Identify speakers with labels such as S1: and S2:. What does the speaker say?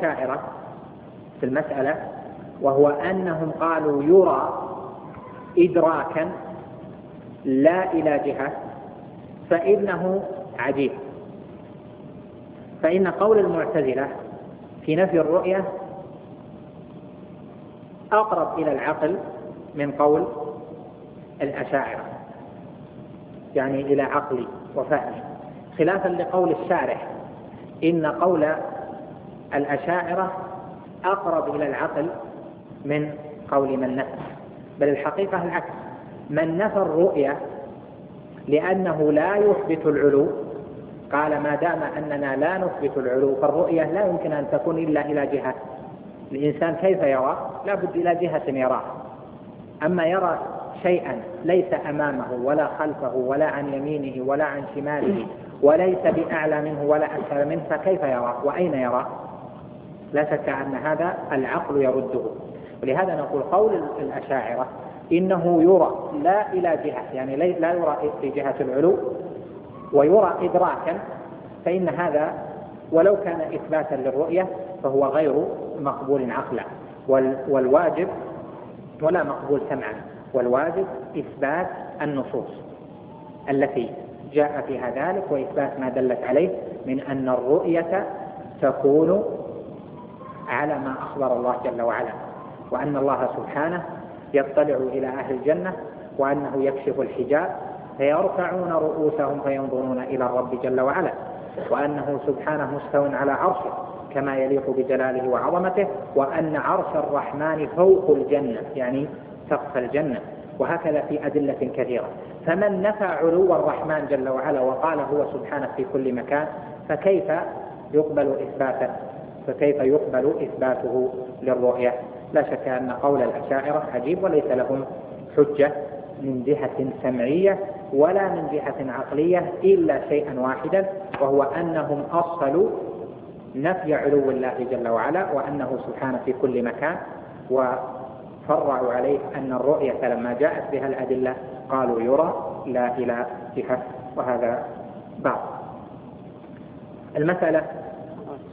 S1: الأشاعرة في المسألة، وهو أنهم قالوا يرى إدراكا لا إلى جهة، فإنه عجيب. فإن قول المعتزلة في نفي الرؤية أقرب إلى العقل من قول الأشاعرة، يعني إلى عقلي وفهمي، خلافا لقول الشارح إن قول الأشاعرة أقرب إلى العقل من قول من نفى. بل الحقيقة العكس، من نفى الرؤية لأنه لا يثبت العلو قال ما دام أننا لا نثبت العلو فالرؤية لا يمكن أن تكون إلا إلى جهة. الإنسان كيف يرى؟ لا بد إلى جهة يراه. أما يرى شيئا ليس أمامه ولا خلفه ولا عن يمينه ولا عن شماله وليس بأعلى منه ولا أسفل منه، فكيف يرى وأين يرى؟ لا شك أن هذا العقل يرده. ولهذا نقول قول الأشاعرة إنه يرى لا إلى جهة، يعني لا يرى في جهة العلو، ويرى إدراكا، فإن هذا ولو كان إثباتا للرؤية فهو غير مقبول عقلا، والواجب ولا مقبول سمعا، والواجب إثبات النصوص التي جاء فيها ذلك وإثبات ما دلت عليه من أن الرؤية تكون على ما أخبر الله جل وعلا، وأن الله سبحانه يطلع إلى أهل الجنة، وأنه يكشف الحجاب فيرفعون رؤوسهم فينظرون إلى الرب جل وعلا، وأنه سبحانه مستو على عرشه كما يليق بجلاله وعظمته، وأن عرش الرحمن فوق الجنة يعني سقف الجنة، وهكذا في أدلة كثيرة. فمن نفى علو الرحمن جل وعلا وقال هو سبحانه في كل مكان فكيف يقبل إثباته للرؤية؟ لا شك أن قول الأشاعرة عجيب وليس لهم حجة من جهة سمعية ولا من جهة عقلية إلا شيئا واحدا، وهو أنهم أصلوا نفي علو الله جل وعلا وأنه سبحانه في كل مكان، وفرعوا عليه أن الرؤية لما جاءت بها الأدلة قالوا يرى لا إلى جهة. وهذا بعض. المسألة